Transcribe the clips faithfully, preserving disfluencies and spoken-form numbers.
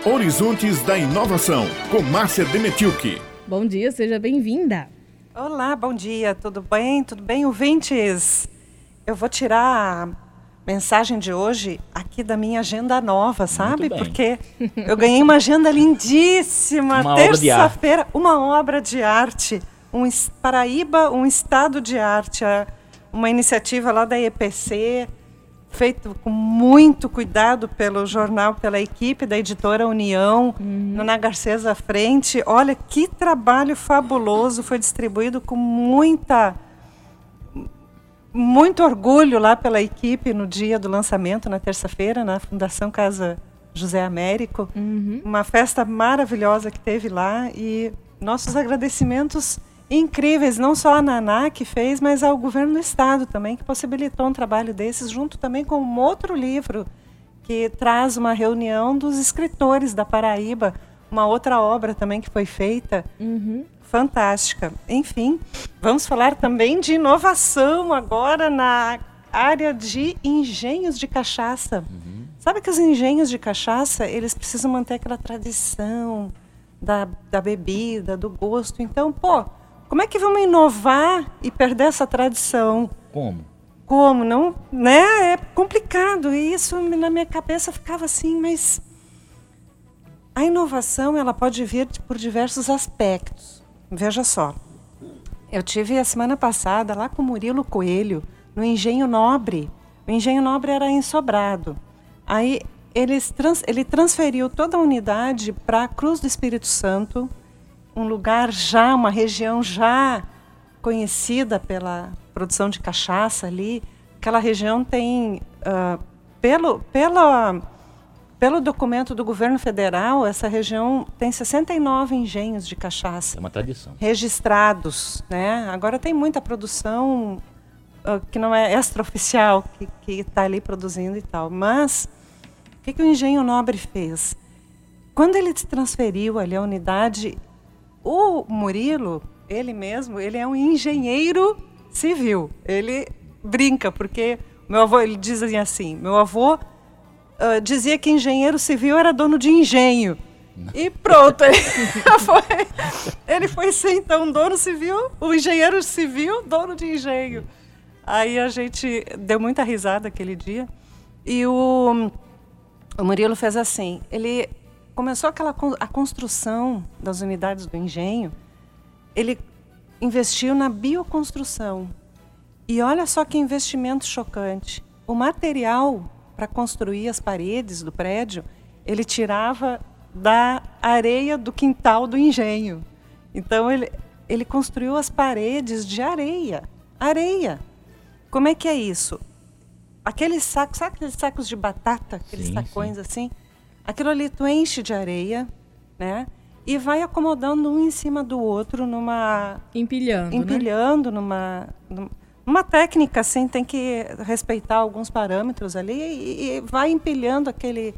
Horizontes da Inovação, com Márcia Demetilke. Bom dia, seja bem-vinda. Olá, bom dia, tudo bem? Tudo bem, ouvintes? Eu vou tirar a mensagem de hoje aqui da minha agenda nova, sabe? Porque eu ganhei uma agenda lindíssima, terça-feira, uma obra de arte, um Paraíba, um estado de arte, uma iniciativa lá da E P C, feito com muito cuidado pelo jornal, pela equipe da editora União, uhum. Nona Garcês à frente. Olha, que trabalho fabuloso, foi distribuído com muita, muito orgulho lá pela equipe no dia do lançamento, na terça-feira, na Fundação Casa José Américo. Uhum. Uma festa maravilhosa que teve lá e nossos agradecimentos incríveis, não só a Naná que fez, mas ao governo do estado também, que possibilitou um trabalho desses, junto também com um outro livro que traz uma reunião dos escritores da Paraíba, uma outra obra também que foi feita, uhum. fantástica. Enfim, vamos falar também de inovação agora na área de engenhos de cachaça. Uhum. Sabe que os engenhos de cachaça, eles precisam manter aquela tradição da, da bebida, do gosto. Então, pô, como é que vamos inovar e perder essa tradição? Como? Como? Não, né? É complicado. E isso na minha cabeça ficava assim, mas a inovação ela pode vir por diversos aspectos. Veja só. Eu tive a semana passada lá com o Murilo Coelho, no Engenho Nobre. O Engenho Nobre era em Sobrado. Aí eles trans, ele transferiu toda a unidade para a Cruz do Espírito Santo, um lugar já, uma região já conhecida pela produção de cachaça ali. Aquela região tem, uh, pelo, pela, pelo documento do governo federal, essa região tem sessenta e nove engenhos de cachaça. É uma tradição. Registrados, né? Agora tem muita produção uh, que não é extraoficial, que está ali produzindo e tal. Mas, o que, que o Engenho Nobre fez? Quando ele transferiu ali a unidade, o Murilo, ele mesmo, ele é um engenheiro civil. Ele brinca, porque meu avô, ele diz assim, meu avô uh, dizia que engenheiro civil era dono de engenho. Não. E pronto, ele foi, ele foi ser então dono civil, o engenheiro civil, dono de engenho. Aí a gente deu muita risada aquele dia. E o, o Murilo fez assim, ele começou aquela, a construção das unidades do engenho, ele investiu na bioconstrução. E olha só que investimento chocante. O material para construir as paredes do prédio, ele tirava da areia do quintal do engenho. Então, ele, ele construiu as paredes de areia. Areia. Como é que é isso? Aqueles sacos, sabe aqueles sacos de batata? Aqueles sim, sacões sim. assim? Aquilo ali tu enche de areia, né? E vai acomodando um em cima do outro numa... Empilhando, Empilhando, né? numa, numa técnica, assim, tem que respeitar alguns parâmetros ali e, e vai empilhando aquele...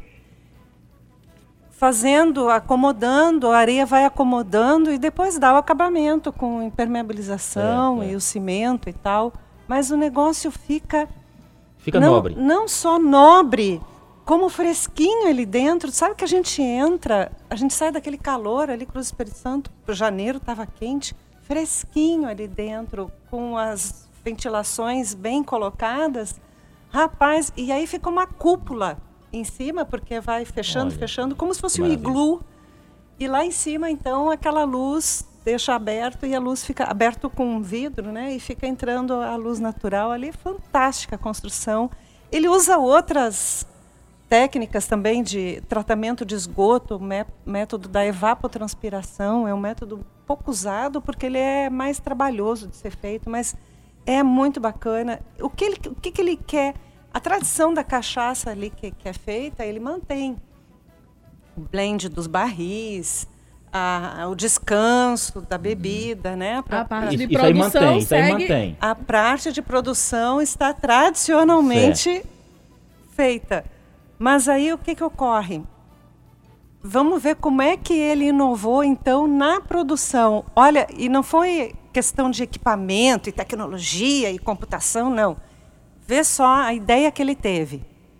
Fazendo, acomodando, a areia vai acomodando e depois dá o acabamento com impermeabilização é, é. e o cimento e tal. Mas o negócio fica... Fica não, nobre. Não só nobre... Como fresquinho ali dentro, sabe que a gente entra, a gente sai daquele calor ali, Cruz do Espírito Santo, janeiro estava quente, fresquinho ali dentro, com as ventilações bem colocadas, rapaz, e aí fica uma cúpula em cima, porque vai fechando, Olha, fechando, como se fosse um iglu, e lá em cima, então, aquela luz deixa aberto, e a luz fica aberto com vidro, né, e fica entrando a luz natural ali, fantástica a construção. Ele usa outras técnicas também de tratamento de esgoto, o método da evapotranspiração, é um método pouco usado porque ele é mais trabalhoso de ser feito, mas é muito bacana. O que ele, o que que ele quer? A tradição da cachaça ali que, que é feita, ele mantém o blend dos barris, a, o descanso da bebida, né? Pra, a parte de isso, produção isso aí mantém, segue... isso aí mantém. A parte de produção está tradicionalmente certo. feita. Mas aí o que, que ocorre? Vamos ver como é que ele inovou, então, na produção. Olha, e não foi questão de equipamento e tecnologia e computação, não. Vê só a ideia que ele teve.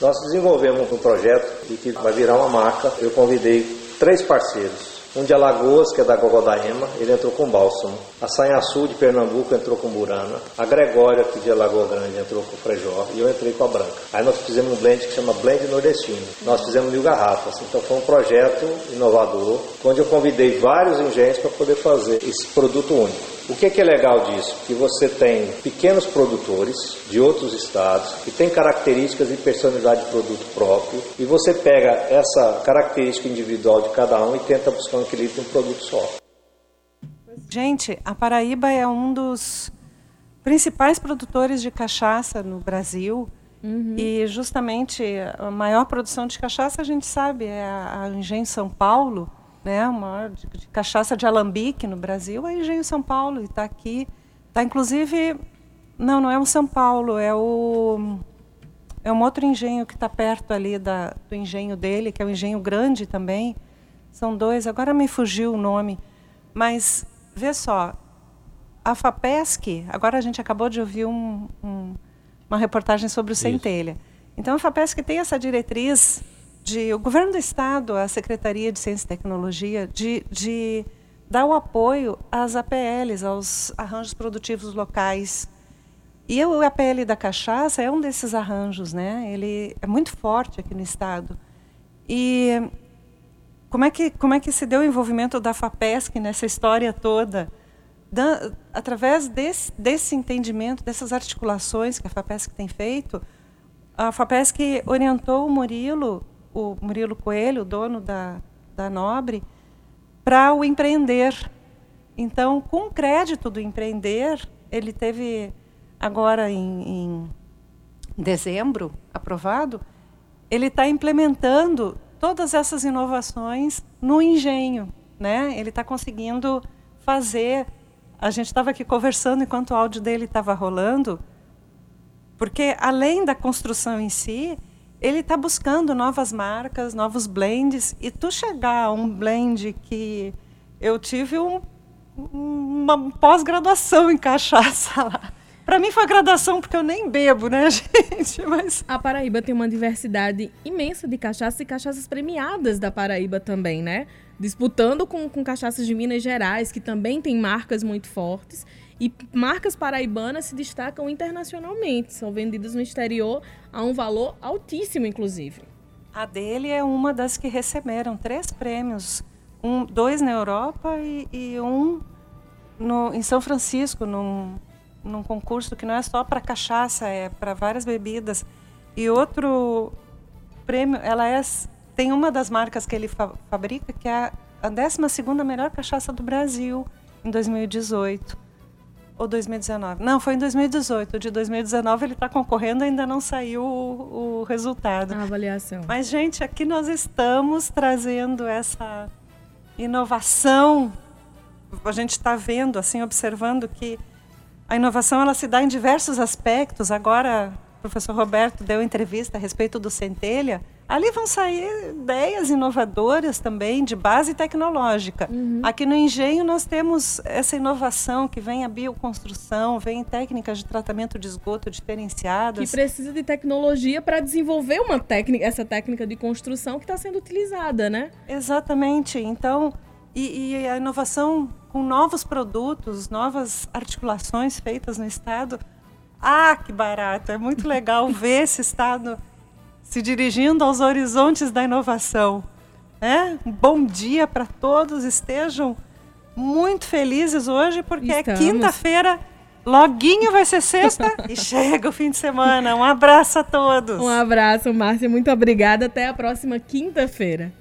Nós desenvolvemos um projeto e que vai virar uma marca. Eu convidei três parceiros. Um de Alagoas, que é da Gogodaema, ele entrou com Bálsamo. A Sanhaçu, de Pernambuco, entrou com Burana. A Gregória, aqui de Alagoa Grande, entrou com Frejó. E eu entrei com a Branca. Aí nós fizemos um blend que chama Blend Nordestino. Nós fizemos mil garrafas. Então foi um projeto inovador, onde eu convidei vários engenhos para poder fazer esse produto único. O que é, que é legal disso? Que você tem pequenos produtores de outros estados que têm características e personalidade de produto próprio, e você pega essa característica individual de cada um e tenta buscar um equilíbrio em um produto só. Gente, a Paraíba é um dos principais produtores de cachaça no Brasil. Uhum. E justamente a maior produção de cachaça, a gente sabe, é a, a Engenho São Paulo, né, a maior de, de cachaça de alambique no Brasil, é Engenho São Paulo, e está aqui. Está inclusive, não, não é o São Paulo, é o é um outro engenho que está perto ali da, do engenho dele, que é um engenho grande também. São dois, agora me fugiu o nome. Mas, vê só, a FAPESC, agora a gente acabou de ouvir um, um, uma reportagem sobre o Isso. Centelha. Então, a FAPESC tem essa diretriz de o governo do estado, a Secretaria de Ciência e Tecnologia, de, de dar o apoio às A P Ls, aos arranjos produtivos locais. E o A P L da cachaça é um desses arranjos, né? Ele é muito forte aqui no estado. E como é que, como é que se deu o envolvimento da FAPESC nessa história toda? Da, através desse, desse entendimento, dessas articulações que a FAPESC tem feito, a FAPESC orientou o Murilo, o Murilo Coelho, o dono da, da Nobre, para o empreender. Então, com o crédito do empreender, ele teve, agora em, em dezembro, aprovado, ele está implementando todas essas inovações no engenho, né? Ele está conseguindo fazer. A gente estava aqui conversando enquanto o áudio dele estava rolando, porque, além da construção em si, ele está buscando novas marcas, novos blends, e tu chegar a um blend que eu tive um, uma pós-graduação em cachaça lá. Para mim foi graduação porque eu nem bebo, né, gente? Mas a Paraíba tem uma diversidade imensa de cachaças e cachaças premiadas da Paraíba também, né? Disputando com, com cachaças de Minas Gerais, que também tem marcas muito fortes. E marcas paraibanas se destacam internacionalmente, são vendidas no exterior a um valor altíssimo, inclusive. A dele é uma das que receberam três prêmios, um, dois na Europa e, e um no, em São Francisco, num, num concurso que não é só para cachaça, é para várias bebidas. E outro prêmio, ela é, tem uma das marcas que ele fa, fabrica, que é a décima segunda melhor cachaça do Brasil, em dois mil e dezoito. Ou dois mil e dezenove? Não, foi em dois mil e dezoito. O de dois mil e dezenove ele está concorrendo, ainda não saiu o, o resultado. A avaliação. Mas, gente, aqui nós estamos trazendo essa inovação. A gente está vendo, assim, observando que a inovação ela se dá em diversos aspectos. Agora, o professor Roberto deu entrevista a respeito do Centelha. Ali vão sair ideias inovadoras também, de base tecnológica. Uhum. Aqui no Engenho nós temos essa inovação que vem a bioconstrução, vem técnicas de tratamento de esgoto diferenciadas. Que precisa de tecnologia para desenvolver uma técnica, essa técnica de construção que está sendo utilizada, né? Exatamente. Então, e, e a inovação com novos produtos, novas articulações feitas no estado. Ah, que barato! É muito legal ver esse estado se dirigindo aos horizontes da inovação. Né? Um bom dia para todos, estejam muito felizes hoje, porque Estamos. é quinta-feira, loguinho vai ser sexta e chega o fim de semana. Um abraço a todos. Um abraço, Márcia, muito obrigada, até a próxima quinta-feira.